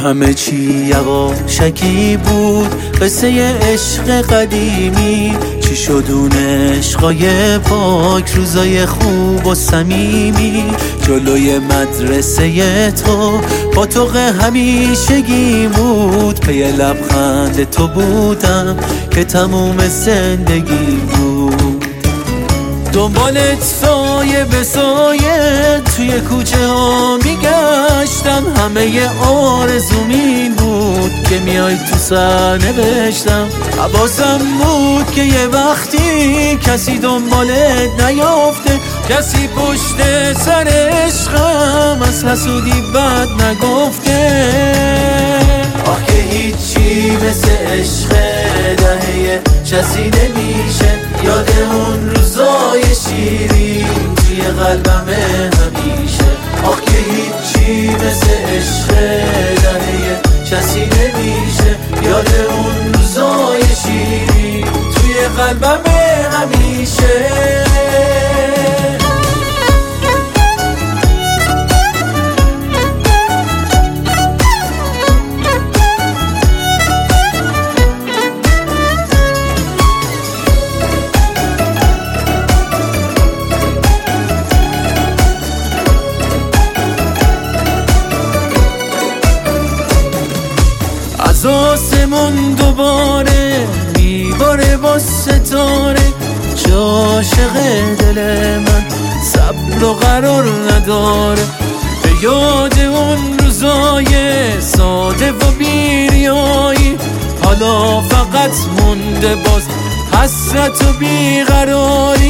همه چی یواشکی بود، قصه عشق قدیمی. چی شد اون عشقای پاک، روزای خوب و صمیمی. جلوی مدرسه تو پاتوق همیشگی بود، پی لبخند تو بودم که تموم زندگی بود. دنبالت سایه به سایه توی کوچه ها میگشتم، همه آرزوم این بود که میای تو سر نوشتم. حواسم بود که یه وقتی کسی دنبالت نیافته، کسی پشت سر عشقم از حسودی بد نگفته. آه که هیچی مثل عشق دهه کسی نمیشه، یاد اون روزای شیرین توی قلبم همیشه. آه که هیچی مثل عشق دهه کسی نمیشه، یاد اون روزای شیرین توی قلبم همیشه. از آسمون دوباره میباره با ستاره، چه عاشق دل من صبر و قرار نداره. به یاد اون روزای ساده و بیریایی، حالا فقط مونده باز حسرت و بیقراری.